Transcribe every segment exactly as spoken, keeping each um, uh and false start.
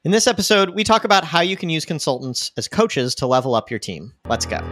In this episode, we talk about how you can use consultants as coaches to level up your team. Let's go.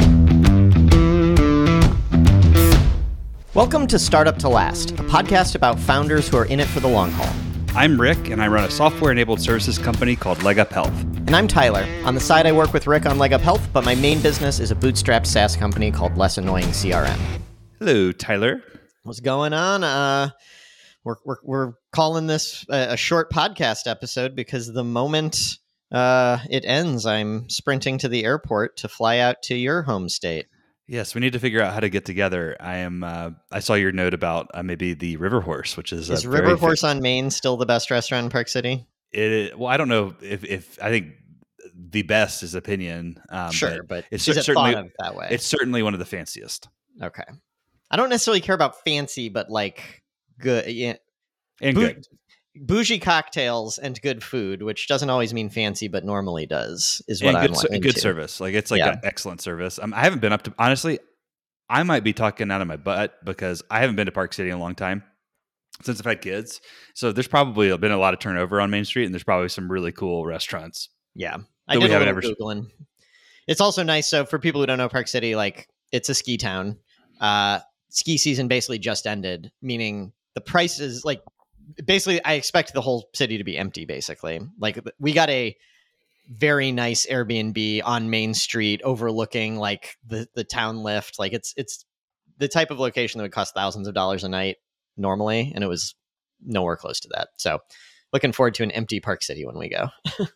Welcome to Startup to Last, a podcast about founders who are in it for the long haul. I'm Rick, and I run a software-enabled services company called LegUp Health. And I'm Tyler. On the side, I work with Rick on LegUp Health, but my main business is a bootstrapped SaaS company called Less Annoying C R M. Hello, Tyler. What's going on? Uh, we're we're we're calling this a, a short podcast episode because the moment uh, it ends, I'm sprinting to the airport to fly out to your home state. Yes, we need to figure out how to get together. I am. Uh, I saw your note about uh, maybe the River Horse, which is is a River very Horse fa- on Main still the best restaurant in Park City? It, well, I don't know if, if I think the best is opinion. Um, Sure, but it's is cer- it certainly thought of that way? it's certainly one of the fanciest Okay. I don't necessarily care about fancy, but like good, yeah, and bou- good. bougie cocktails and good food, which doesn't always mean fancy, but normally does, is what And I'm good, ser- into. good service. Like it's like Yeah. an excellent service. Um, I haven't been up to honestly. I might be talking out of my butt because I haven't been to Park City in a long time since I've had kids. So there's probably been a lot of turnover on Main Street, and there's probably some really cool restaurants. Yeah, That I we did a haven't little ever- Googling. It's also nice. So for people who don't know Park City, like it's a ski town. Uh, ski season basically just ended, meaning the prices, like basically I expect the whole city to be empty, basically. Like we got a very nice Airbnb on Main Street overlooking like the, the town lift. Like it's, it's the type of location that would cost thousands of dollars a night normally. And it was nowhere close to that. So looking forward to an empty Park City when we go.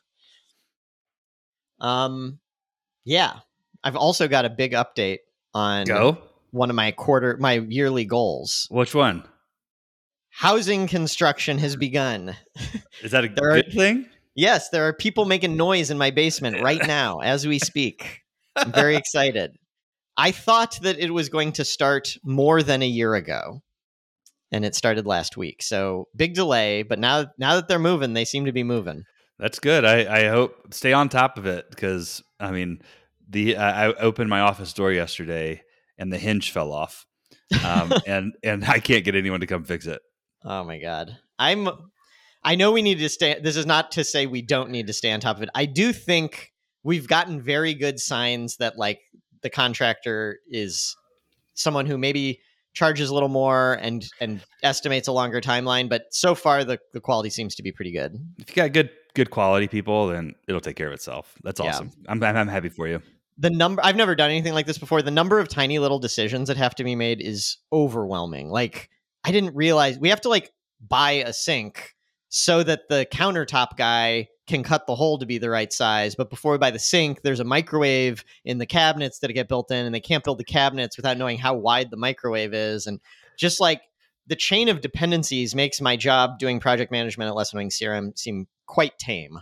um, yeah, I've also got a big update on Go. one of my quarter, my yearly goals. Which one? Housing construction has begun. Is that a There are- good thing? Yes, there are people making noise in my basement right now as we speak. I'm very excited. I thought that it was going to start more than a year ago, and it started last week. So big delay, but now now that they're moving, they seem to be moving. That's good. I, I hope stay on top of it because I mean, the uh, I opened my office door yesterday and the hinge fell off, um, and and I can't get anyone to come fix it. Oh my god. I'm I know we need to stay. This is not to say we don't need to stay on top of it. I do think we've gotten very good signs that like the contractor is someone who maybe charges a little more and and estimates a longer timeline, but so far the, the quality seems to be pretty good. If you got good good quality people, then it'll take care of itself. That's Yeah. awesome. I'm, I'm I'm happy for you. The number I've never done anything like this before. The number of tiny little decisions that have to be made is overwhelming. Like I didn't realize we have to like buy a sink so that the countertop guy can cut the hole to be the right size. But before we buy the sink, there's a microwave in the cabinets that get built in, and they can't build the cabinets without knowing how wide the microwave is. And just like the chain of dependencies makes my job doing project management at Less Annoying C R M seem quite tame.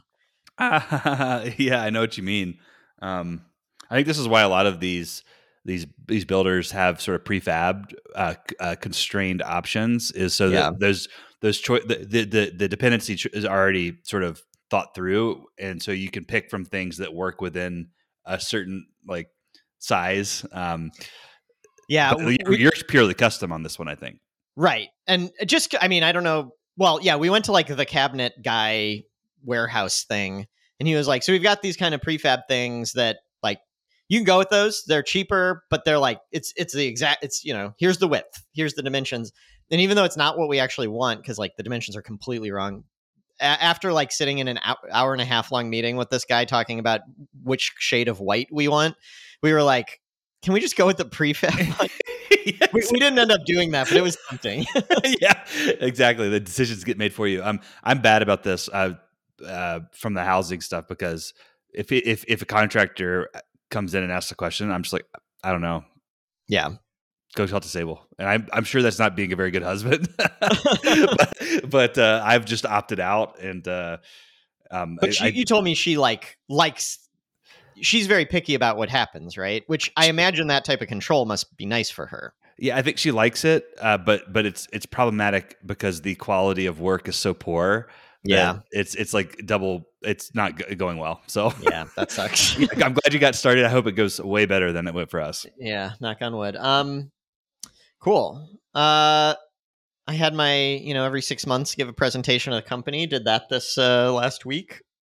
Yeah, I know what you mean. Um, I think this is why a lot of these these these builders have sort of prefabbed uh, c- uh, constrained options, is so Yeah. that those those choi- the, the the the dependency tr- is already sort of thought through, and so you can pick from things that work within a certain like size. Um, Yeah, but you're, we- you're purely custom on this one, I think. Right. And just, I mean, I don't know. Well, yeah, we went to like the cabinet guy warehouse thing, and he was like, so we've got these kind of prefab things that like you can go with those. They're cheaper, but they're like, it's, it's the exact, it's, you know, here's the width, here's the dimensions. And even though it's not what we actually want, because like the dimensions are completely wrong. A- after like sitting in an hour, hour and a half long meeting with this guy talking about which shade of white we want, we were like, can we just go with the prefab? Like, Yes. we, we didn't end up doing that, but it was tempting. Yeah, exactly. The decisions get made for you. I'm I'm bad about this uh, uh, from the housing stuff because if if if a contractor comes in and asks a question, I'm just like, I don't know. Yeah. Go talk to Sable, and I'm I'm sure that's not being a very good husband, but, but uh, I've just opted out, and uh, um, But I- she, I- you told me she like likes. She's very picky about what happens, right? Which I imagine that type of control must be nice for her. yeah, I think she likes it, uh, but but it's it's problematic because the quality of work is so poor. that Yeah. it's it's like double. It's not g- going well. So Yeah, that sucks. I'm glad you got started. I hope it goes way better than it went for us. Yeah, knock on wood. Um, cool. Uh, I had my, you know, every six months give a presentation of the company. Did that this uh, last week.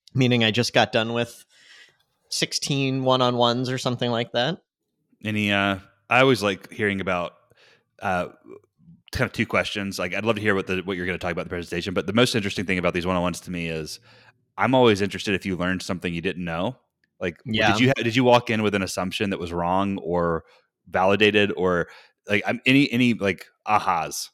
meaning I just got done with sixteen one-on-ones or something like that. Any, uh, I always like hearing about, uh, kind of two questions. Like I'd love to hear what the, what you're going to talk about in the presentation, but the most interesting thing about these one-on-ones to me is I'm always interested if you learned something you didn't know. Like, Yeah. did you, did you walk in with an assumption that was wrong or validated, or like I'm any, any like ahas?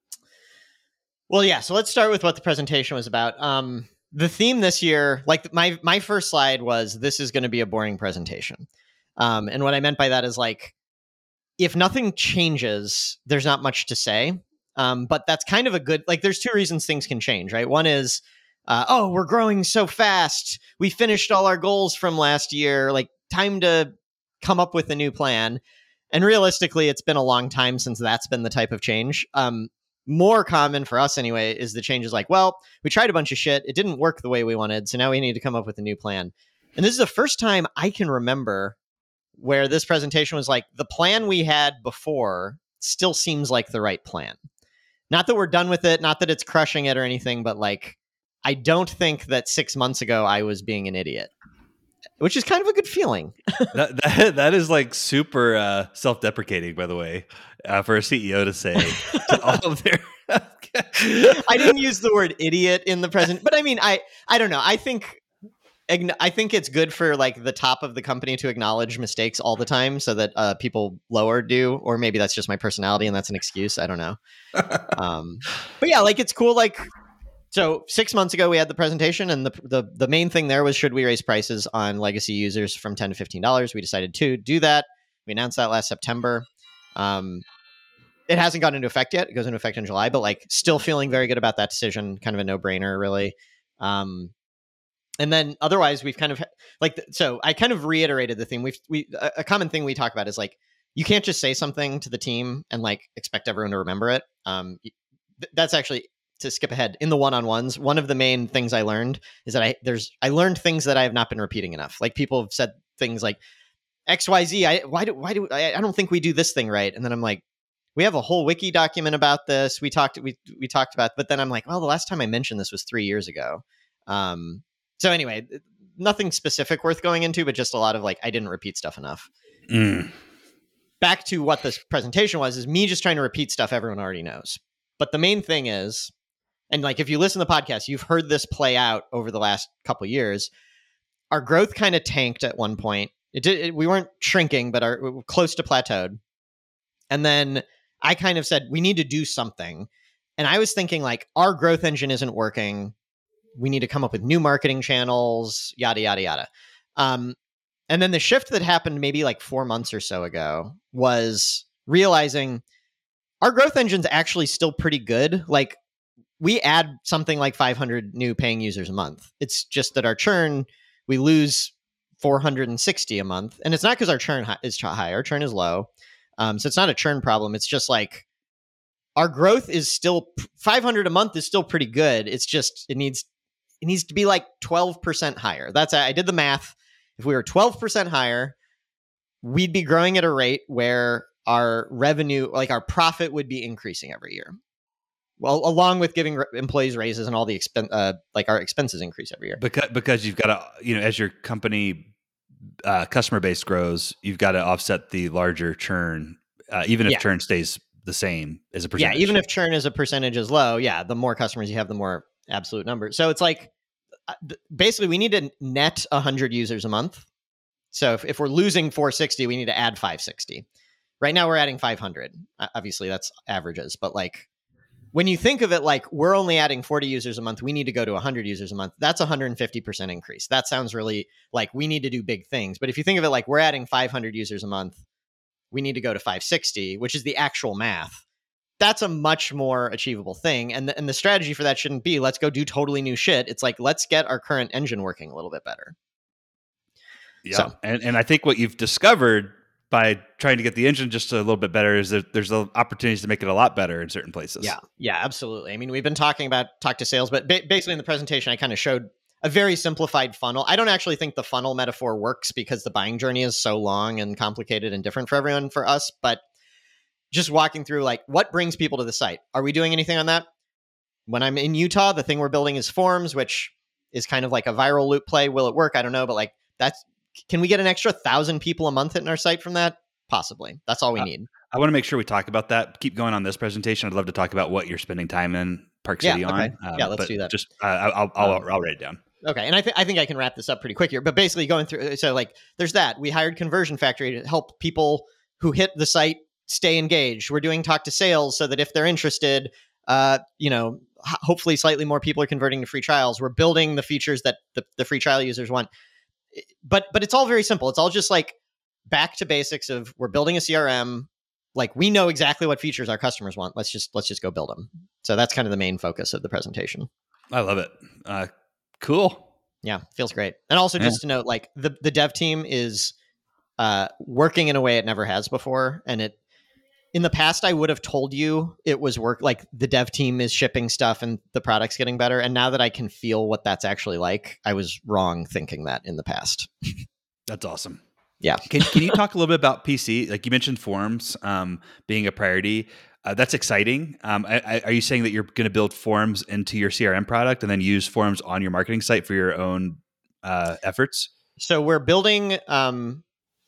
Well, yeah. So let's start with what the presentation was about. Um, the theme this year, like my, my first slide was, this is going to be a boring presentation. Um, and what I meant by that is like, if nothing changes, there's not much to say. Um, but that's kind of a good, like, there's two reasons things can change, right? One is, uh, oh, we're growing so fast. We finished all our goals from last year. Like, time to come up with a new plan. And realistically, it's been a long time since that's been the type of change. Um, more common for us anyway is the change is like, well, we tried a bunch of shit. It didn't work the way we wanted. So now we need to come up with a new plan. And this is the first time I can remember where this presentation was like, the plan we had before still seems like the right plan. Not that we're done with it, not that it's crushing it or anything, but like, I don't think that six months ago I was being an idiot, which is kind of a good feeling. that, that that is like super uh, self-deprecating, by the way, uh, for a C E O to say to all of their. I didn't use the word idiot in the present, but I mean, I I don't know. I think I think it's good for like the top of the company to acknowledge mistakes all the time so that uh, people lower do, or maybe that's just my personality and that's an excuse. I don't know. um, but yeah, like it's cool. Like, so six months ago we had the presentation and the, the, the main thing there was, should we raise prices on legacy users from ten to fifteen dollars? We decided to do that. We announced that last September. Um, it hasn't gone into effect yet. It goes into effect in July, but like still feeling very good about that decision. Kind of a no brainer, really. Um, And then otherwise we've kind of like, so I kind of reiterated the theme. We've, we, a common thing we talk about is like, you can't just say something to the team and like expect everyone to remember it. Um, that's actually, to skip ahead, in the one-on-ones, one of the main things I learned is that I, there's, I learned things that I have not been repeating enough. Like people have said things like X, Y, Z. I, why do, why do, I, I don't think we do this thing right. And then I'm like, we have a whole wiki document about this. We talked, we, we talked about, but then I'm like, well, the last time I mentioned this was three years ago. Um, So anyway, nothing specific worth going into, but just a lot of like, I didn't repeat stuff enough. Mm. Back to what this presentation was, is me just trying to repeat stuff everyone already knows. But the main thing is, and like, if you listen to the podcast, you've heard this play out over the last couple of years. Our growth kind of tanked at one point. It did. It, we weren't shrinking, but our, we were close to plateaued. And then I kind of said, we need to do something. And I was thinking like, our growth engine isn't working. We need to come up with new marketing channels, yada, yada, yada. Um, and then the shift that happened maybe like four months or so ago was realizing our growth engine's actually still pretty good. Like we add something like five hundred new paying users a month. It's just that our churn, we lose four hundred sixty a month. And it's not because our churn is high, our churn is low. Um, so it's not a churn problem. It's just like our growth is still five hundred a month is still pretty good. It's just, it needs It needs to be like twelve percent higher. That's, I did the math. If we were twelve percent higher, we'd be growing at a rate where our revenue, like our profit, would be increasing every year. Well, along with giving employees raises and all the expense, uh, like our expenses increase every year. Because because you've got to, you know, as your company uh, customer base grows, you've got to offset the larger churn, uh, even if Yeah. churn stays the same as a percentage. Yeah, even if churn as a percentage is low, yeah, the more customers you have, the more absolute number. So it's like, basically we need to net one hundred users a month. So if, if we're losing four sixty, we need to add five sixty. Right now we're adding five hundred. Obviously that's averages, but like when you think of it like we're only adding forty users a month, we need to go to one hundred users a month. That's one hundred fifty percent increase. That sounds really like we need to do big things. But if you think of it like we're adding five hundred users a month, we need to go to five sixty, which is the actual math. That's a much more achievable thing. And the, and the strategy for that shouldn't be, let's go do totally new shit. It's like, let's get our current engine working a little bit better. Yeah. So. And, and I think what you've discovered by trying to get the engine just a little bit better is that there's opportunities to make it a lot better in certain places. Yeah. Yeah, absolutely. I mean, we've been talking about talk to sales, but ba- basically in the presentation, I kind of showed a very simplified funnel. I don't actually think the funnel metaphor works because the buying journey is so long and complicated and different for everyone, for us, but just walking through like what brings people to the site. Are we doing anything on that? When I'm in Utah, the thing we're building is forms, which is kind of like a viral loop play. Will it work? I don't know, but like that's can we get an extra thousand people a month hitting our site from that? Possibly. That's all we Uh, need. I want to make sure we talk about that. Keep going on this presentation. I'd love to talk about what you're spending time in Park City yeah, on. okay. Um, yeah, let's but do that. Just uh, I'll I'll, Um, I'll write it down. Okay, and I think I think I can wrap this up pretty quick here. But basically, going through, so like, there's that. We hired Conversion Factory to help people who hit the site stay engaged. We're doing talk to sales so that if they're interested, uh, you know, h- hopefully slightly more people are converting to free trials. We're building the features that the, the free trial users want. But but it's all very simple. It's all just like back to basics of we're building a C R M. Like we know exactly what features our customers want. Let's just let's just go build them. So that's kind of the main focus of the presentation. I love it. Uh, cool. Yeah, feels great. And also just to note, like the, the dev team is uh, working in a way it never has before. And it in the past, I would have told you it was work like the dev team is shipping stuff and the product's getting better. And now that I can feel what that's actually like, I was wrong thinking that in the past. That's awesome. Yeah. Can Can you talk a little bit about P C? Like you mentioned forms um, being a priority. Uh, that's exciting. Um, I, I, are you saying that you're going to build forms into your C R M product and then use forms on your marketing site for your own uh, efforts? So we're building. Um,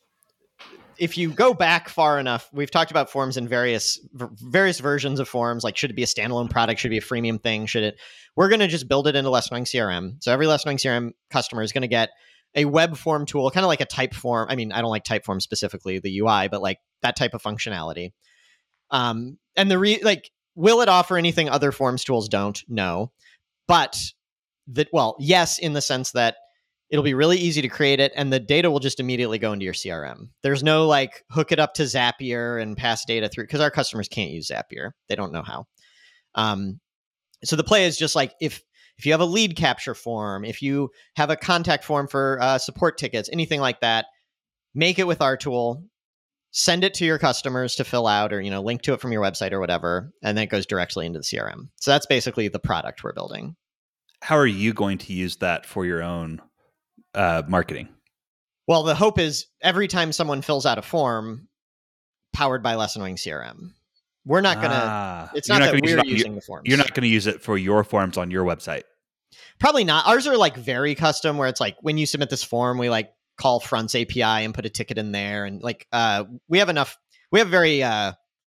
if you go back far enough, we've talked about forms in various v- various versions of forms. Like, should it be a standalone product? Should it be a freemium thing? Should it? We're going to just build it into Less Annoying C R M. So every Less Annoying C R M customer is going to get a web form tool, kind of like a type form. I mean, I don't like type form specifically, the U I, but like that type of functionality. Um, and the re like, will it offer anything other forms tools don't? No, but that well, yes, in the sense that it'll be really easy to create it, and the data will just immediately go into your C R M. There's no like hook it up to Zapier and pass data through because our customers can't use Zapier; they don't know how. Um, so the play is just like if if you have a lead capture form, if you have a contact form for uh, support tickets, anything like that, make it with our tool. Send it to your customers to fill out or, you know, link to it from your website or whatever. And then it goes directly into the C R M. So that's basically the product we're building. How are you going to use that for your own uh, marketing? Well, the hope is every time someone fills out a form powered by Less Annoying C R M, we're not going to, ah, it's not, not that we're using your, the forms. You're not going to use it for your forms on your website. Probably not. Ours are like very custom where it's like when you submit this form, we like call Front's A P I and put a ticket in there. And like, uh, we have enough, we have very uh,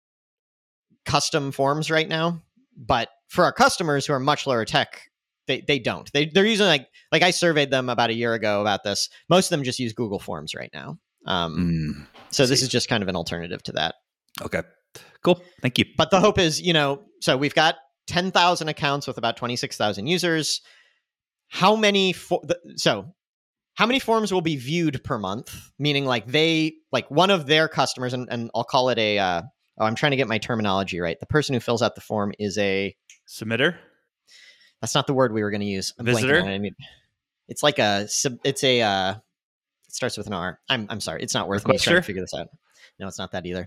custom forms right now, but for our customers who are much lower tech, they, they don't, they, they're using like, like I surveyed them about a year ago about this. Most of them just use Google Forms right now. Um, mm, so this is just kind of an alternative to that. Okay, cool. Thank you. But the hope is, you know, so we've got ten thousand accounts with about twenty-six thousand users. How many, fo- so how many forms will be viewed per month? Meaning like they, like one of their customers, and, and I'll call it a, uh, oh, I'm trying to get my terminology right. The person who fills out the form is a submitter. That's not the word we were going to use. I'm Visitor. I mean, it's like a, it's a, uh, it starts with an R. I'm, I'm sorry. It's not worth me trying to figure this out. No, it's not that either.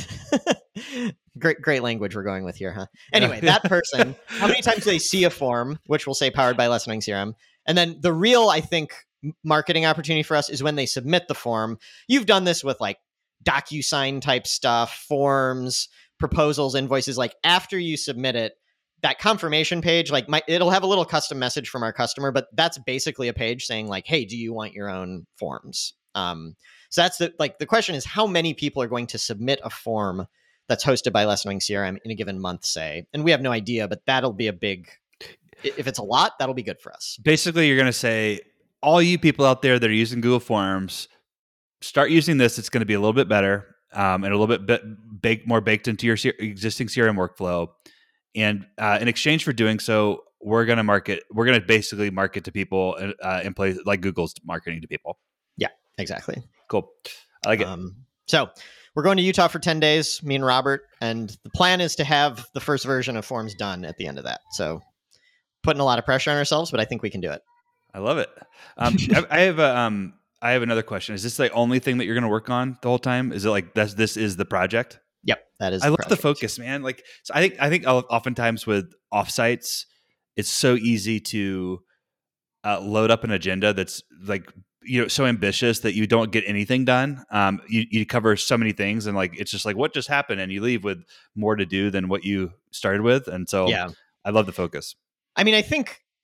great, great language we're going with here, huh? Anyway, that person, how many times do they see a form, which will say powered by Less Annoying C R M? And then the real, I think, marketing opportunity for us is when they submit the form. You've done this with like DocuSign type stuff, forms, proposals, invoices. Like after you submit it, that confirmation page, like my, it'll have a little custom message from our customer, but that's basically a page saying like, hey, do you want your own forms? Um, so that's the, like, the question is how many people are going to submit a form that's hosted by Less Annoying C R M in a given month, say, and we have no idea, but that'll be a big, if it's a lot, that'll be good for us. Basically, you're going to say, all you people out there that are using Google Forms, start using this. It's going to be a little bit better um, and a little bit bit baked, more baked into your C- existing C R M workflow. And uh, in exchange for doing so, we're going to market. We're going to basically market to people uh, in place like Google's marketing to people. Yeah, exactly. Cool. I like it. Um, so we're going to Utah for ten days, me and Robert, and the plan is to have the first version of Forms done at the end of that. So putting a lot of pressure on ourselves, but I think we can do it. I love it. Um, I have a, um, I have another question. Is this the only thing that you're going to work on the whole time? Is it like this? This is the project. Yep, that is. I the love project. the focus, man. Like, so I think I think oftentimes with offsites, it's so easy to uh, load up an agenda that's like, you know, so ambitious that you don't get anything done. Um, you you cover so many things, and like it's just like what just happened, and you leave with more to do than what you started with. And so, yeah, I love the focus. I mean, I think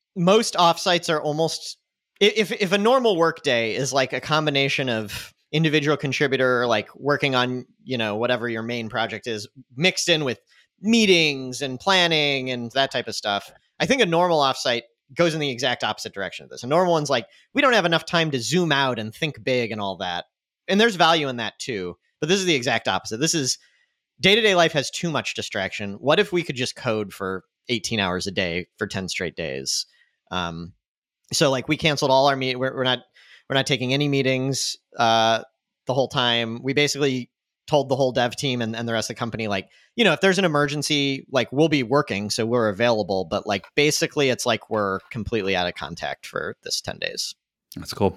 most offsites are almost if if a normal work day is like a combination of individual contributor like working on, you know, whatever your main project is mixed in with meetings and planning and that type of stuff. I think a normal offsite goes in the exact opposite direction of this. A normal one's like, we don't have enough time to zoom out and think big and all that. And there's value in that too. But this is the exact opposite. This is day-to-day life has too much distraction. What if we could just code for eighteen hours a day for ten straight days? Um, so like we canceled all our meet. We're, we're not, we're not taking any meetings uh, the whole time. We basically told the whole dev team and, and the rest of the company, like, you know, if there's an emergency, like we'll be working, so we're available. But like, basically it's like we're completely out of contact for this ten days. That's cool.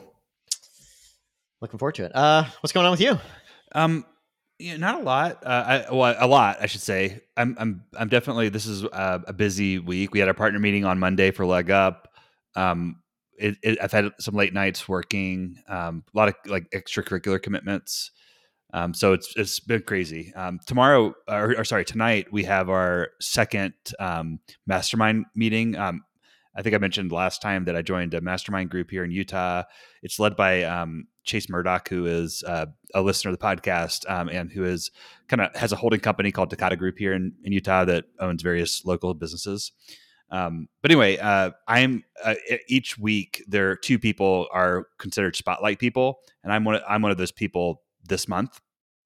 Looking forward to it. Uh, what's going on with you? Um, yeah, not a lot. Uh, I, well, a lot, I should say. I'm, I'm, I'm definitely. This is a, a busy week. We had our partner meeting on Monday for Leg Up. Um, it, it, I've had some late nights working. Um, a lot of like extracurricular commitments. Um, so it's it's been crazy. Um, tomorrow, or, or sorry, tonight we have our second um, mastermind meeting. Um, I think I mentioned last time that I joined a mastermind group here in Utah. It's led by um, Chase Murdoch, who is uh, a listener of the podcast um, and who is kind of has a holding company called Takata Group here in, in Utah that owns various local businesses. Um, but anyway, uh, I'm uh, each week there are two people are considered spotlight people, and I'm one. Of, I'm one of those people this month.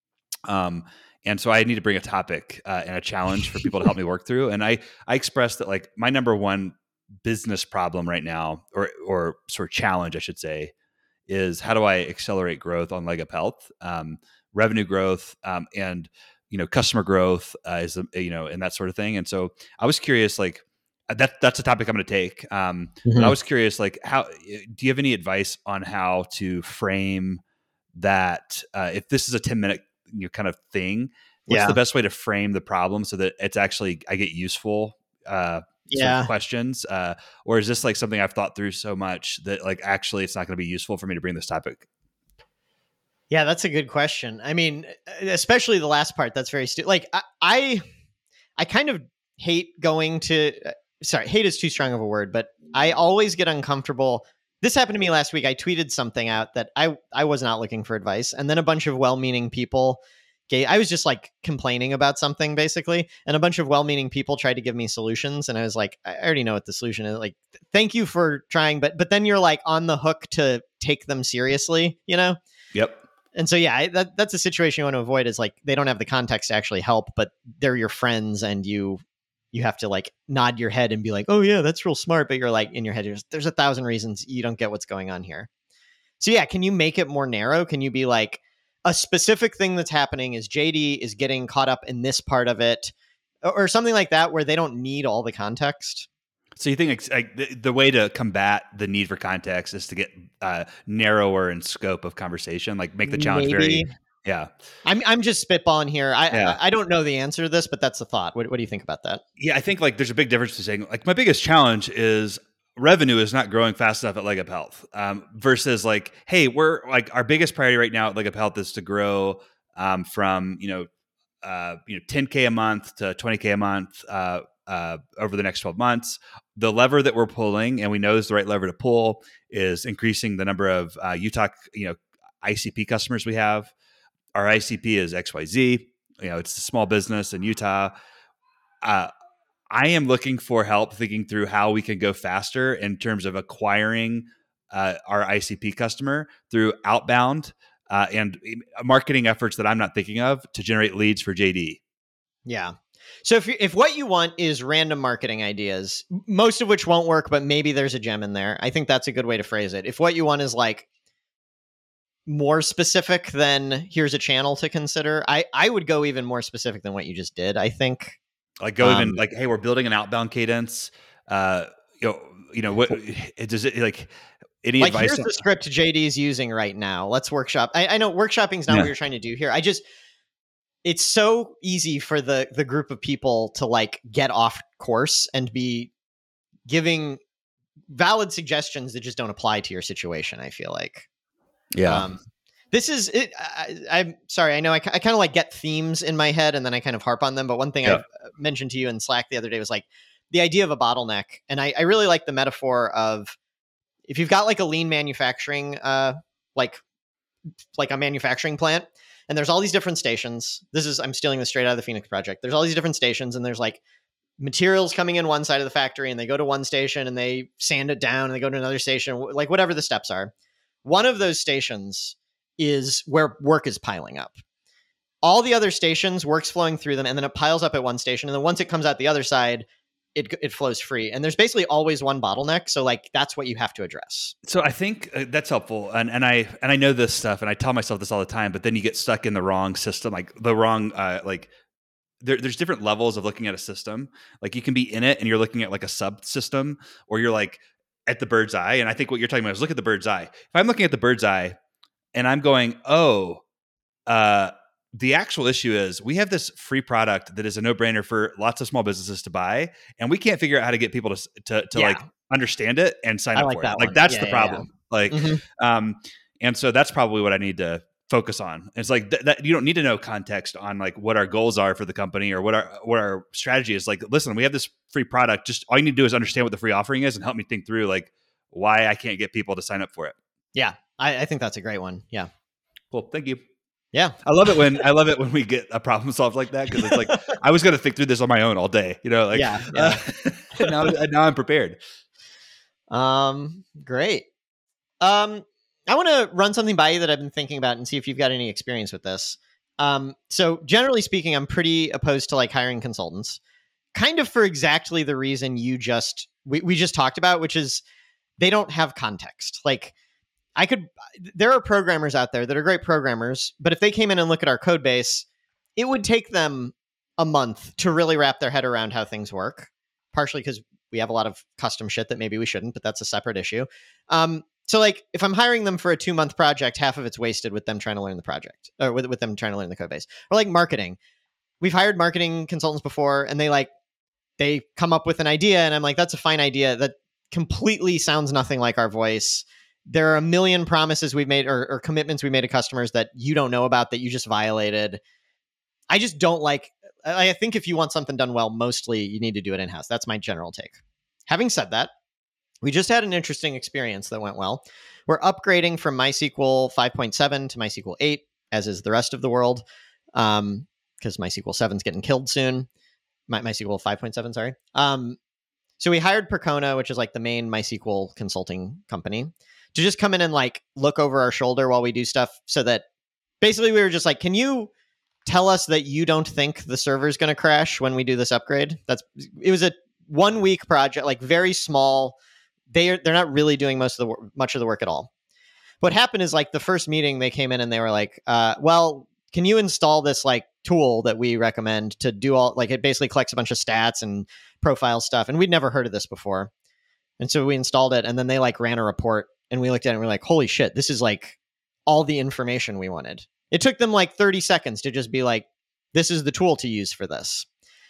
Um, and so I need to bring a topic uh, and a challenge for people to help me work through. And I I expressed that like my number one business problem right now, or or sort of challenge, I should say, is how do I accelerate growth on Leg Up Health, um, revenue growth, um, and you know customer growth uh, is you know and that sort of thing. And so I was curious, like that that's a topic I'm going to take. Um, mm-hmm. But I was curious, like how do you have any advice on how to frame that? Uh, if this is a ten minute you know, kind of thing, what's yeah. the best way to frame the problem so that it's actually I get useful uh, yeah. sort of questions, uh, or is this like something I've thought through so much that like actually it's not going to be useful for me to bring this topic? Yeah, that's a good question. I mean, especially the last part. That's very stu- like I, I, I kind of hate going to. Uh, sorry, hate is too strong of a word, but I always get uncomfortable. This happened to me last week. I tweeted something out that I I was not looking for advice, and then a bunch of well-meaning people. I was just like complaining about something basically, and a bunch of well-meaning people tried to give me solutions, and I was like, I already know what the solution is. Like, thank you for trying, but but then you're like on the hook to take them seriously, you know? Yep. And so yeah, I, that that's a situation you want to avoid. Is like they don't have the context to actually help, but they're your friends, and you you have to like nod your head and be like, oh yeah, that's real smart, but you're like in your head, there's, there's a thousand reasons you don't get what's going on here. So yeah, can you make it more narrow? Can you be like, a specific thing that's happening is J D is getting caught up in this part of it, or something like that, where they don't need all the context? So you think like the, the way to combat the need for context is to get uh, narrower in scope of conversation, like make the challenge Maybe. very, yeah. I'm I'm just spitballing here. I, yeah. I I don't know the answer to this, but that's the thought. What what do you think about that? Yeah, I think like there's a big difference to saying like my biggest challenge is revenue is not growing fast enough at Leg Up Health um, versus like, hey, we're like our biggest priority right now at Leg Up Health is to grow um, from, you know, uh, you know, ten K a month to twenty K a month uh, uh, over the next twelve months. The lever that we're pulling, and we know is the right lever to pull, is increasing the number of uh, Utah, you know, I C P customers we have. Our I C P is X Y Z. You know, it's a small business in Utah. Uh, I am looking for help thinking through how we can go faster in terms of acquiring uh, our I C P customer through outbound uh, and marketing efforts that I'm not thinking of to generate leads for J D. Yeah. So if if what you want is random marketing ideas, most of which won't work, but maybe there's a gem in there, I think that's a good way to phrase it. If what you want is like more specific, then here's a channel to consider. I, I would go even more specific than what you just did, I think. Like go um, even like, hey, we're building an outbound cadence. Uh, you know, you know what? Does it like any like advice? Here's the script J D is using right now. Let's workshop. I, I know workshopping is not yeah. what you're trying to do here. I just it's so easy for the the group of people to like get off course and be giving valid suggestions that just don't apply to your situation. I feel like, yeah. Um, This is it. I, I'm sorry. I know I, I kind of like get themes in my head and then I kind of harp on them. But one thing yeah. I mentioned to you in Slack the other day was like, the idea of a bottleneck. And I, I really like the metaphor of if you've got like a lean manufacturing, uh, like like a manufacturing plant, and there's all these different stations. This is I'm stealing this straight out of the Phoenix Project. There's all these different stations, and there's like materials coming in one side of the factory, and they go to one station and they sand it down, and they go to another station, like whatever the steps are. One of those stations is where work is piling up. All the other stations, work's flowing through them, and then it piles up at one station, and then once it comes out the other side, it it flows free. And there's basically always one bottleneck, so like that's what you have to address. So I think uh, that's helpful, and and I and I know this stuff, and I tell myself this all the time. But then you get stuck in the wrong system, like the wrong uh, like. There, there's different levels of looking at a system. Like you can be in it and you're looking at like a subsystem, or you're like at the bird's eye. And I think what you're talking about is look at the bird's eye. If I'm looking at the bird's eye and I'm going, oh, uh, the actual issue is we have this free product that is a no-brainer for lots of small businesses to buy, and we can't figure out how to get people to to, to yeah. like understand it and sign I up like for that it. one. Like that's yeah, the yeah, problem. Yeah. Like, mm-hmm. um, and so that's probably what I need to focus on. It's like th- that you don't need to know context on like what our goals are for the company or what our what our strategy is. Like, listen, we have this free product. Just all you need to do is understand what the free offering is and help me think through like why I can't get people to sign up for it. Yeah, I, I think that's a great one. Yeah, cool. Thank you. Yeah, I love it when I love it when we get a problem solved like that, because it's like I was going to think through this on my own all day. You know, like yeah, yeah. Uh, now now I'm prepared. Um, great. Um. I want to run something by you that I've been thinking about and see if you've got any experience with this. Um, so generally speaking, I'm pretty opposed to like hiring consultants, kind of for exactly the reason you just, we, we just talked about, which is they don't have context. Like I could, there are programmers out there that are great programmers, but if they came in and look at our code base, it would take them a month to really wrap their head around how things work, partially because we have a lot of custom shit that maybe we shouldn't, but that's a separate issue. Um, So like if I'm hiring them for a two month project, half of it's wasted with them trying to learn the project or with, with them trying to learn the code base. Or like marketing. We've hired marketing consultants before and they like, they come up with an idea and I'm like, that's a fine idea. That completely sounds nothing like our voice. There are a million promises we've made or, or commitments we made to customers that you don't know about that you just violated. I just don't like, I think if you want something done well, mostly you need to do it in-house. That's my general take. Having said that, we just had an interesting experience that went well. We're upgrading from MySQL five point seven to MySQL eight, as is the rest of the world, um, because MySQL seven is getting killed soon. My, MySQL five point seven, sorry. Um, so we hired Percona, which is like the main MySQL consulting company, to just come in and like look over our shoulder while we do stuff, so that basically we were just like, can you tell us that you don't think the server is going to crash when we do this upgrade? That's it was a one week project, like very small. They are, they're not really doing most of the much of the work at all. What happened is like the first meeting they came in and they were like, uh, well, can you install this like tool that we recommend to do all, like it basically collects a bunch of stats and profile stuff. And we'd never heard of this before. And so we installed it and then they like ran a report and we looked at it and we we're like, holy shit, this is like all the information we wanted. It took them like thirty seconds to just be like, this is the tool to use for this.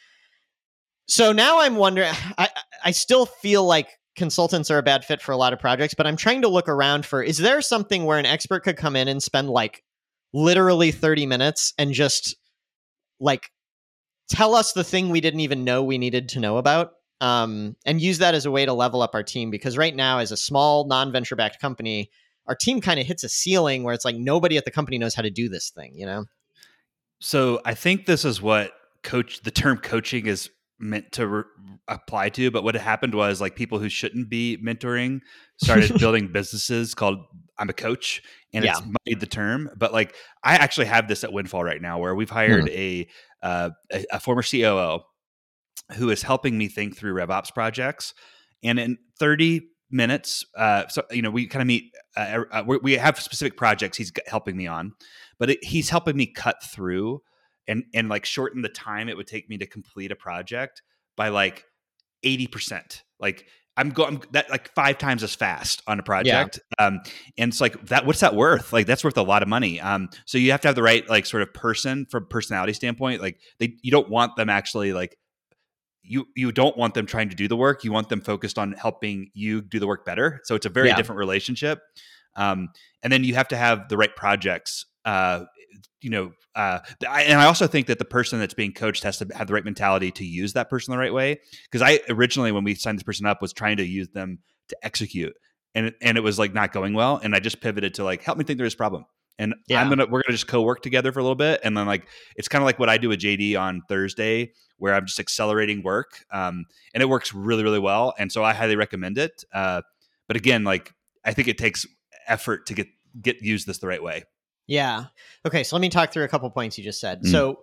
So now I'm wondering, I, I still feel like consultants are a bad fit for a lot of projects, but I'm trying to look around for, is there something where an expert could come in and spend like literally thirty minutes and just like tell us the thing we didn't even know we needed to know about, um, and use that as a way to level up our team? Because right now, as a small non-venture backed company, our team kind of hits a ceiling where it's like nobody at the company knows how to do this thing, you know? So I think this is what coach, the term coaching is meant to re- apply to, but what had happened was like people who shouldn't be mentoring started building businesses called I'm a coach, and yeah. It's muddied the term. But like I actually have this at Windfall right now, where we've hired mm. a, uh, a a former C O O who is helping me think through RevOps projects, and in thirty minutes, uh, so you know we kind of meet. Uh, uh, we have specific projects he's helping me on, but it, he's helping me cut through and and like shorten the time it would take me to complete a project by like eighty percent. Like I'm going that like five times as fast on a project. Yeah. Um, and it's like that, what's that worth? Like that's worth a lot of money. Um, so you have to have the right, like sort of person from personality standpoint. Like they, you don't want them actually like, you, you don't want them trying to do the work. You want them focused on helping you do the work better. So it's a very yeah. different relationship. Um, and then you have to have the right projects, uh, you know, uh, I, and I also think that the person that's being coached has to have the right mentality to use that person the right way. Because I originally, when we signed this person up, was trying to use them to execute, and it, and it was like not going well. And I just pivoted to like, help me think through this problem. And Yeah. I'm gonna we're gonna just co-work together for a little bit, and then like it's kind of like what I do with J D on Thursday, where I'm just accelerating work, um, and it works really really well. And so I highly recommend it. Uh, but again, like I think it takes effort to get get use this the right way. Yeah. Okay. So let me talk through a couple points you just said. Mm. So,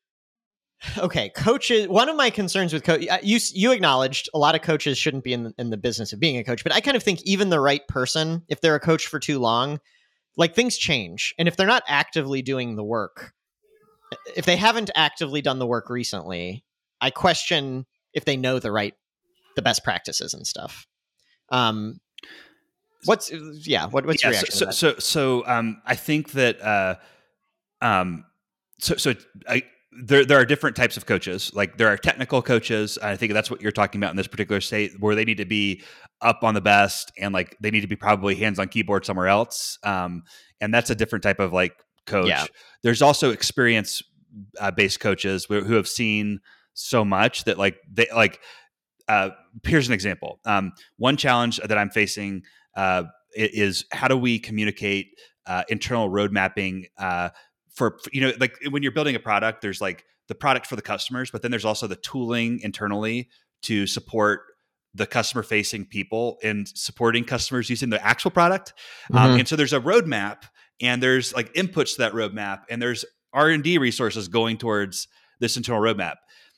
okay, coaches. One of my concerns with coach, you you acknowledged a lot of coaches shouldn't be in the, in the business of being a coach, but I kind of think even the right person, if they're a coach for too long, like things change, and if they're not actively doing the work, if they haven't actively done the work recently, I question if they know the right, the best practices and stuff. Um, what's yeah, what, what's yeah, your reaction? So to that? so so, so um, I think that uh, um, so so I. There, there are different types of coaches. Like there are technical coaches. I think that's what you're talking about in this particular state, where they need to be up on the best and like they need to be probably hands on keyboard somewhere else. Um, and that's a different type of like coach. Yeah. There's also experience uh, based coaches who, who have seen so much that like they like. Uh, here's an example. Um, one challenge that I'm facing uh, is how do we communicate uh, internal road mapping. Uh, For, you know, like when you're building a product, there's like the product for the customers, but then there's also the tooling internally to support the customer facing people and supporting customers using the actual product. Mm-hmm. Um, and so there's a roadmap and there's like inputs to that roadmap and there's R and D resources going towards this internal roadmap.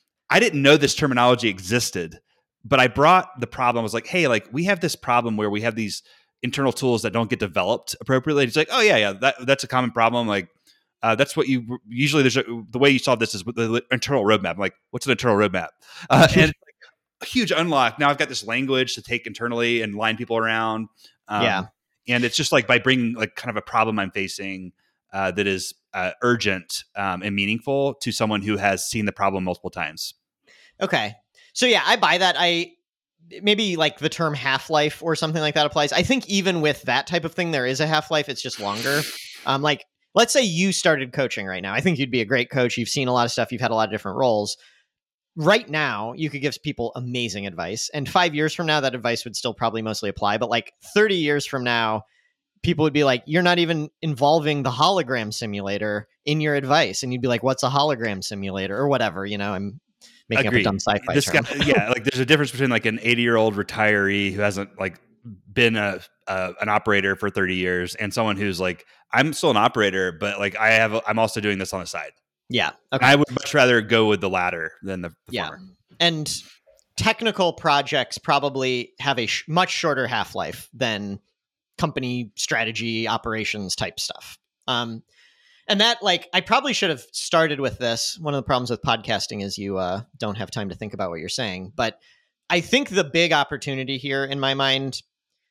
I didn't know this terminology existed, but I brought the problem. I was like, hey, like we have this problem where we have these internal tools that don't get developed appropriately. It's like, oh yeah, yeah, that, that's a common problem. Like, Uh, that's what you usually there's a, the way you solve this is with the internal roadmap. I'm like, what's an internal roadmap? Uh, and it's like a huge unlock. Now I've got this language to take internally and line people around. Um, yeah. And it's just like by bringing like kind of a problem I'm facing uh, that is uh, urgent um, and meaningful to someone who has seen the problem multiple times. Okay. So yeah, I buy that. I maybe like the term half-life or something like that applies. I think even with that type of thing, there is a half-life. It's just longer. Um, like, let's say you started coaching right now. I think you'd be a great coach. You've seen a lot of stuff. You've had a lot of different roles. Right now, you could give people amazing advice. And five years from now, that advice would still probably mostly apply. But like thirty years from now, people would be like, you're not even involving the hologram simulator in your advice. And you'd be like, what's a hologram simulator or whatever? You know, I'm making Agreed. up a dumb sci-fi this term. Guy, yeah, like there's a difference between like an eighty-year-old retiree who hasn't like been a, a an operator for thirty years and someone who's like, I'm still an operator, but like I have, a, I'm also doing this on the side. Yeah. Okay. I would much rather go with the latter than the, the yeah. former. And technical projects probably have a sh- much shorter half-life than company strategy operations type stuff. Um, and that like, I probably should have started with this. One of the problems with podcasting is you uh, don't have time to think about what you're saying. But I think the big opportunity here in my mind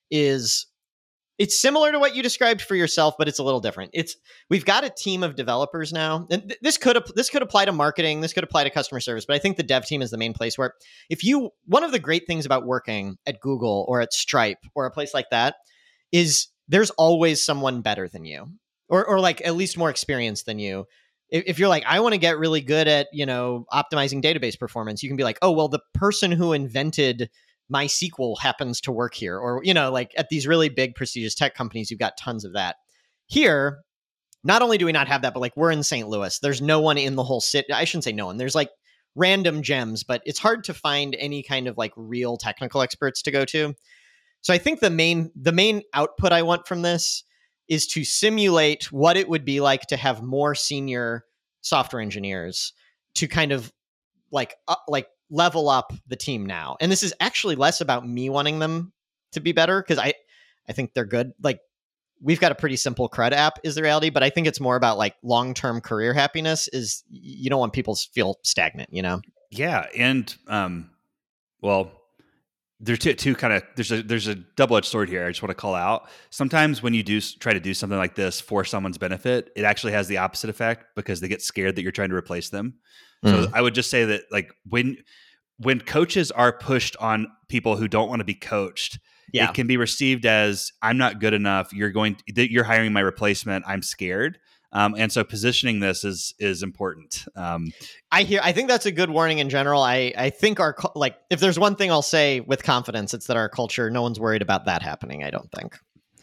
is it's similar to what you described for yourself, but it's a little different. It's we've got a team of developers now, and th- this could this could apply to marketing, this could apply to customer service, but I think the dev team is the main place where if you one of the great things about working at Google or at Stripe or a place like that is there's always someone better than you, or or like at least more experienced than you. If, if you're like, I want to get really good at, you know, optimizing database performance, you can be like, oh well, the person who invented MySQL happens to work here, or, you know, like at these really big prestigious tech companies, you've got tons of that. Here, not only do we not have that, but like we're in Saint Louis. There's no one in the whole city. I shouldn't say no one. There's like random gems, but it's hard to find any kind of like real technical experts to go to. So I think the main the main output I want from this is to simulate what it would be like to have more senior software engineers to kind of like uh, like level up the team now. And this is actually less about me wanting them to be better, because I, I think they're good. Like we've got a pretty simple CRUD app is the reality, but I think it's more about like long-term career happiness is you don't want people to feel stagnant, you know? Yeah. And, um, well, there's two, two kind of, there's a, there's a double-edged sword here. I just want to call out. Sometimes when you do try to do something like this for someone's benefit, it actually has the opposite effect because they get scared that you're trying to replace them. So mm. I would just say that like when, when coaches are pushed on people who don't want to be coached, yeah. it can be received as I'm not good enough. You're going, to, you're hiring my replacement. I'm scared. Um, and so positioning this is is important. Um, I hear. I think that's a good warning in general. I I think our like if there's one thing I'll say with confidence, it's that our culture, no one's worried about that happening. I don't think.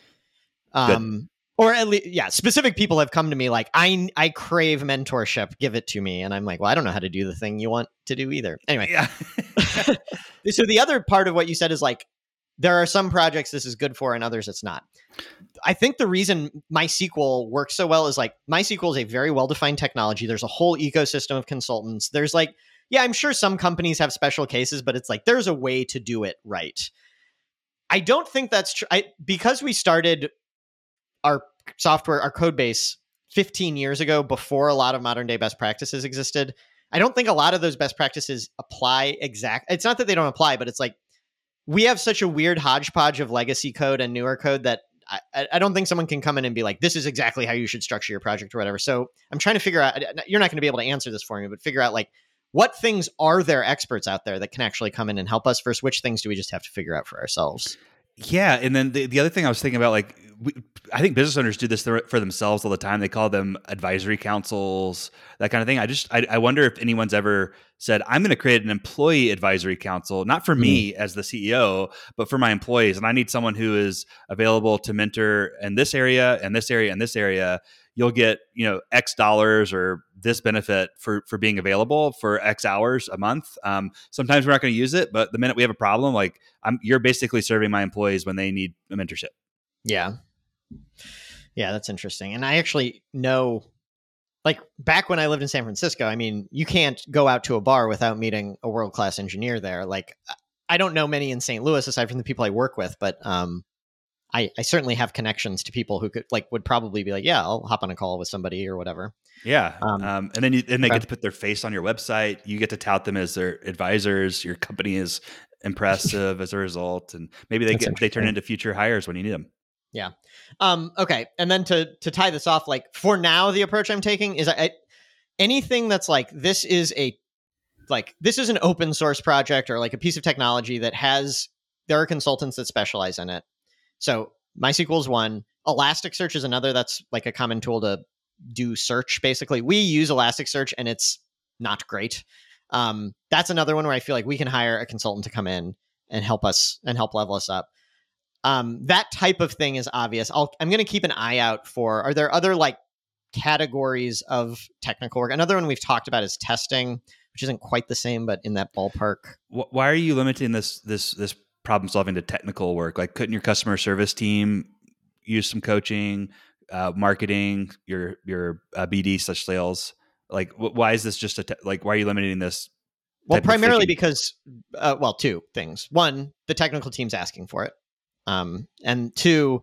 Um, or at least, yeah, specific people have come to me like, I I crave mentorship. Give it to me, and I'm like, well, I don't know how to do the thing you want to do either. Anyway, yeah. So the other part of what you said is like, there are some projects this is good for, and others it's not. I think the reason MySQL works so well is like MySQL is a very well-defined technology. There's a whole ecosystem of consultants. There's like, yeah, I'm sure some companies have special cases, but it's like there's a way to do it right. I don't think that's true. I, because we started our software, our code base fifteen years ago, before a lot of modern day best practices existed, I don't think a lot of those best practices apply exact. It's not that they don't apply, but it's like we have such a weird hodgepodge of legacy code and newer code that I, I don't think someone can come in and be like, this is exactly how you should structure your project or whatever. So I'm trying to figure out, you're not going to be able to answer this for me, but figure out like, what things are there experts out there that can actually come in and help us versus which things do we just have to figure out for ourselves? Yeah. And then the, the other thing I was thinking about, like, we, I think business owners do this for themselves all the time. They call them advisory councils, that kind of thing. I just, I, I wonder if anyone's ever said, I'm going to create an employee advisory council, not for mm-hmm. me as the C E O, but for my employees. And I need someone who is available to mentor in this area and this area and this area. You'll get, you know, X dollars or this benefit for, for being available for X hours a month. Um, sometimes we're not going to use it, but the minute we have a problem, like I'm, you're basically serving my employees when they need a mentorship. Yeah. Yeah, that's interesting. And I actually know, like back when I lived in San Francisco, I mean, you can't go out to a bar without meeting a world-class engineer there. Like, I don't know many in Saint Louis aside from the people I work with, but um, I, I certainly have connections to people who could like would probably be like, yeah, I'll hop on a call with somebody or whatever. Yeah. Um, um, and then you, and they okay. get to put their face on your website. You get to tout them as their advisors. Your company is impressive as a result. And maybe they That's get they turn into future hires when you need them. Yeah. Um, okay. And then to to tie this off, like for now, the approach I'm taking is I, I, anything that's like, this is a, like, this is an open source project or like a piece of technology that has, there are consultants that specialize in it. So MySQL is one. Elasticsearch is another. That's like a common tool to do search. Basically, we use Elasticsearch and it's not great. Um, that's another one where I feel like we can hire a consultant to come in and help us and help level us up. Um, that type of thing is obvious. I'll, I'm going to keep an eye out for, are there other like categories of technical work? Another one we've talked about is testing, which isn't quite the same, but in that ballpark. Why are you limiting this, this, this problem solving to technical work? Like, couldn't your customer service team use some coaching, uh, marketing, your, your uh, B D such sales? Like, wh- why is this just a, te- like, why are you limiting this? Well, primarily because, uh, well, two things. One, the technical team's asking for it. Um, and two,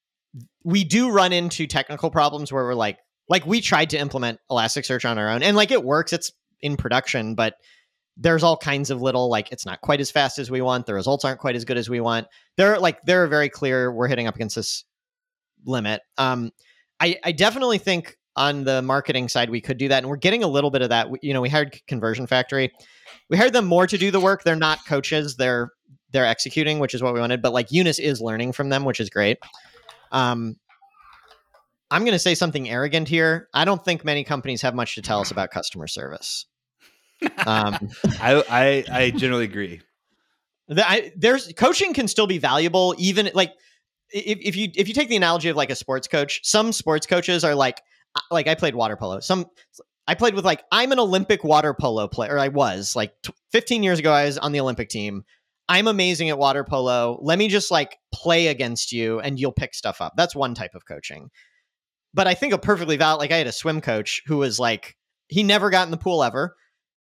we do run into technical problems where we're like, like we tried to implement Elasticsearch on our own and like it works, it's in production, but there's all kinds of little, like, it's not quite as fast as we want. The results aren't quite as good as we want. They're like, they're very clear. We're hitting up against this limit. Um, I, I definitely think on the marketing side, we could do that. And we're getting a little bit of that. We, you know, we hired Conversion Factory. We hired them more to do the work. They're not coaches. They're, they're executing, which is what we wanted. But like Eunice is learning from them, which is great. Um, I'm going to say something arrogant here. I don't think many companies have much to tell us about customer service. Um, I, I I generally agree. The, I, there's coaching can still be valuable, even like if, if you if you take the analogy of like a sports coach. Some sports coaches are like like I played water polo. Some I played with like I'm an Olympic water polo player. Or I was like t- fifteen years ago. I was on the Olympic team. I'm amazing at water polo. Let me just like play against you, and you'll pick stuff up. That's one type of coaching. But I think a perfectly valid, like I had a swim coach who was like, he never got in the pool ever.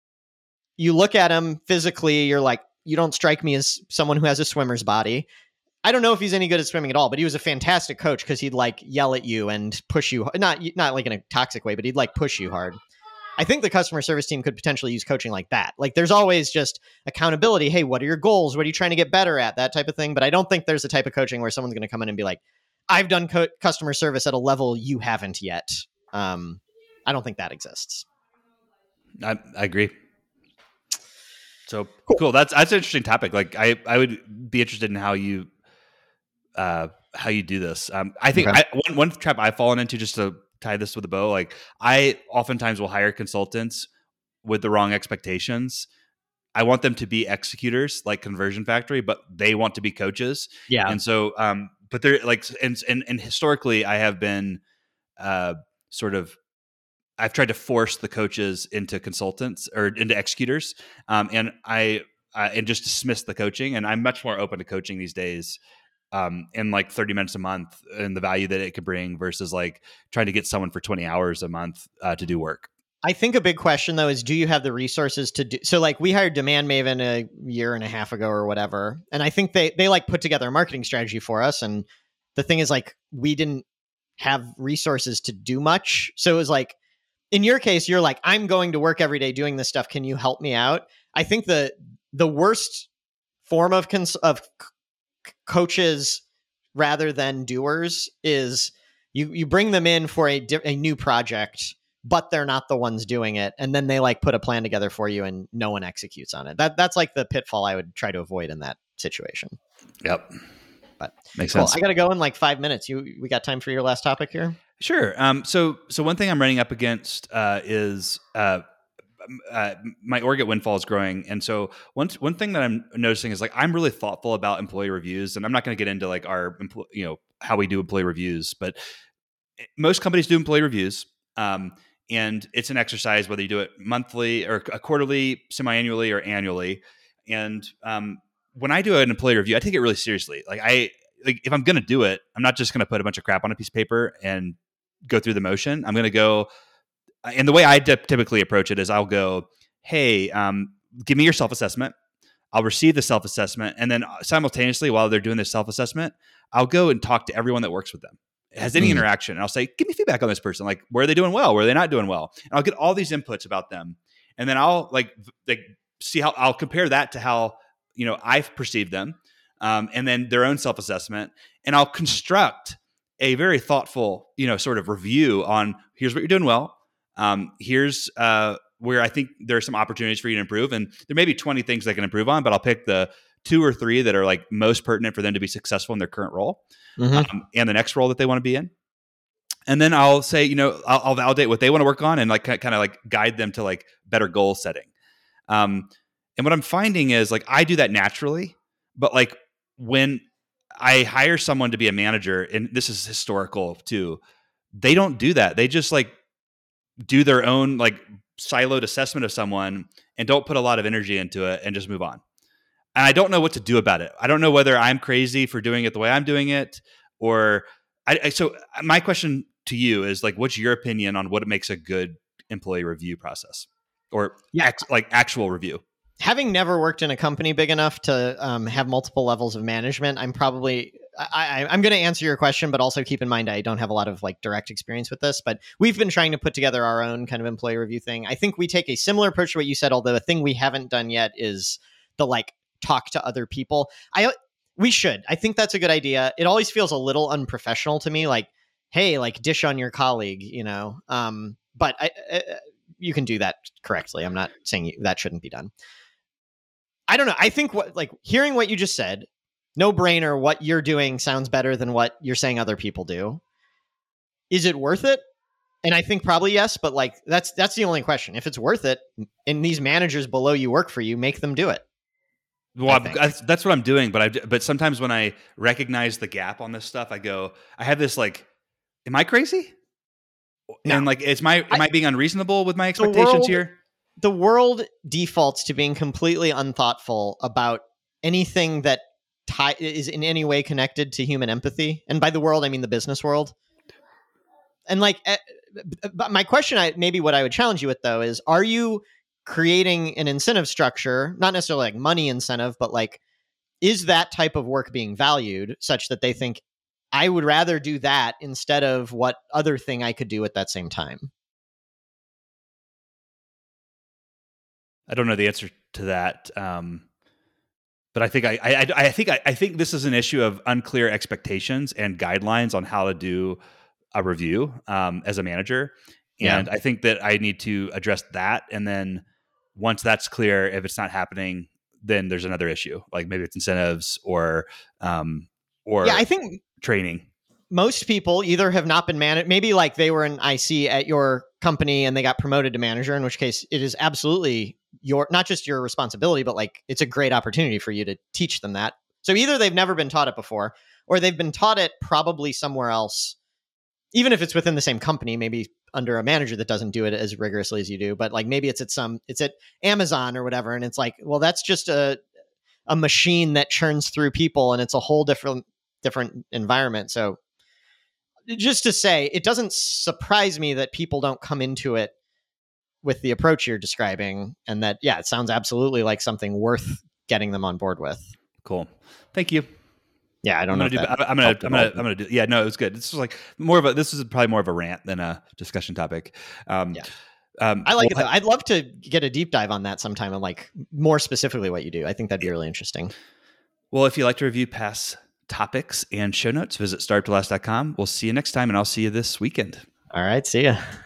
You look at him physically, you're like, you don't strike me as someone who has a swimmer's body. I don't know if he's any good at swimming at all, but he was a fantastic coach because he'd like yell at you and push you, not, not like in a toxic way, but he'd like push you hard. I think the customer service team could potentially use coaching like that. Like there's always just accountability. Hey, what are your goals? What are you trying to get better at? That type of thing. But I don't think there's a type of coaching where someone's going to come in and be like, I've done co- customer service at a level you haven't yet. Um, I don't think that exists. I, I agree. So cool. cool. That's that's an interesting topic. Like I, I would be interested in how you uh, how you do this. Um, I think okay. I, one one trap I've fallen into, just to tie this with a bow. Like I oftentimes will hire consultants with the wrong expectations. I want them to be executors like Conversion Factory, but they want to be coaches. Yeah. And so, um, but they're like, and, and, and historically I have been, uh, sort of, I've tried to force the coaches into consultants or into executors. Um, and I, uh, and just dismiss the coaching. And I'm much more open to coaching these days, um, in like thirty minutes a month and the value that it could bring versus like trying to get someone for twenty hours a month, uh, to do work. I think a big question though is, do you have the resources to do? So like we hired Demand Maven a year and a half ago or whatever. And I think they, they like put together a marketing strategy for us. And the thing is like, we didn't have resources to do much. So it was like, in your case, you're like, I'm going to work every day doing this stuff. Can you help me out? I think the, the worst form of, cons- of c- coaches rather than doers is you, you bring them in for a, di- a new project, but they're not the ones doing it. And then they like put a plan together for you and no one executes on it. That That's like the pitfall I would try to avoid in that situation. Yep. But makes cool. sense. I got to go in like five minutes. You, we got time for your last topic here? Sure. Um, so, so one thing I'm running up against, uh, is, uh, uh, my org at Windfall is growing. And so one, one thing that I'm noticing is like, I'm really thoughtful about employee reviews, and I'm not going to get into like our, empl- you know, how we do employee reviews, but most companies do employee reviews. Um, and it's an exercise, whether you do it monthly or a quarterly, semi-annually, or annually. And, um, when I do an employee review, I take it really seriously. Like I, like if I'm going to do it, I'm not just going to put a bunch of crap on a piece of paper and go through the motion. I'm going to go, and the way I d- typically approach it is I'll go, hey, um, give me your self-assessment. I'll receive the self-assessment. And then simultaneously, while they're doing this self-assessment, I'll go and talk to everyone that works with them, has any mm. interaction. And I'll say, give me feedback on this person. Like, where are they doing well? Where are they not doing well? And I'll get all these inputs about them. And then I'll like, like see how I'll compare that to how, you know, I've perceived them. Um, and then their own self-assessment. And I'll construct a very thoughtful, you know, sort of review on here's what you're doing well. Um, here's uh, where I think there are some opportunities for you to improve. And there may be twenty things they can improve on, but I'll pick the two or three that are like most pertinent for them to be successful in their current role, mm-hmm. um, and the next role that they want to be in. And then I'll say, you know, I'll, I'll validate what they want to work on and like kind of like guide them to like better goal setting. Um, and what I'm finding is like, I do that naturally, but like when I hire someone to be a manager, and this is historical too, they don't do that. They just like do their own like siloed assessment of someone and don't put a lot of energy into it and just move on. And I don't know what to do about it. I don't know whether I'm crazy for doing it the way I'm doing it, or I, I so my question to you is like, what's your opinion on what makes a good employee review process, or yeah. ex, like actual review? Having never worked in a company big enough to um, have multiple levels of management, I'm probably I, I'm going to answer your question, but also keep in mind I don't have a lot of like direct experience with this. But we've been trying to put together our own kind of employee review thing. I think we take a similar approach to what you said, although the thing we haven't done yet is the like talk to other people. I we should. I think that's a good idea. It always feels a little unprofessional to me, like, hey, like dish on your colleague, you know. Um, but I, I, you can do that correctly. I'm not saying you, that shouldn't be done. I don't know. I think what like hearing what you just said, no brainer, what you're doing sounds better than what you're saying other people do. Is it worth it? And I think probably yes, but like that's that's the only question. If it's worth it, and these managers below you work for you, make them do it. Well, that's, that's what I'm doing. But I but sometimes when I recognize the gap on this stuff, I go, I have this like, am I crazy? No. And like, is my am I, I being unreasonable with my expectations world, here? The world defaults to being completely unthoughtful about anything that tie, is in any way connected to human empathy. And by the world, I mean the business world. And like, uh, but my question, I maybe what I would challenge you with though is, are you creating an incentive structure, not necessarily like money incentive, but like, is that type of work being valued such that they think I would rather do that instead of what other thing I could do at that same time? I don't know the answer to that, um, but I think I, I, I think I, I think this is an issue of unclear expectations and guidelines on how to do a review um, as a manager, and yeah. I think that I need to address that. And then once that's clear, if it's not happening, then there's another issue, like maybe it's incentives or um, or yeah, I think training. most people either have not been managed, maybe like they were an I C at your company and they got promoted to manager, in which case it is absolutely your, not just your responsibility, but like it's a great opportunity for you to teach them that. So either they've never been taught it before, or they've been taught it probably somewhere else, even if it's within the same company, maybe under a manager that doesn't do it as rigorously as you do. But like maybe it's at some, it's at Amazon or whatever. And it's like, well, that's just a, a machine that churns through people and it's a whole different, different environment. So just to say, it doesn't surprise me that people don't come into it with the approach you're describing, and that, yeah, it sounds absolutely like something worth getting them on board with. Cool. Thank you. Yeah, I don't I'm know. Gonna do, I'm gonna, I'm gonna, I'm gonna do. Yeah, no, it was good. This was like more of a. This is probably more of a rant than a discussion topic. Um, yeah. Um, I like well, it. Though. I'd love to get a deep dive on that sometime, and like more specifically what you do. I think that'd be really interesting. Well, if you'd like to review past topics and show notes, visit startup to last dot com. We'll see you next time, and I'll see you this weekend. All right, see ya.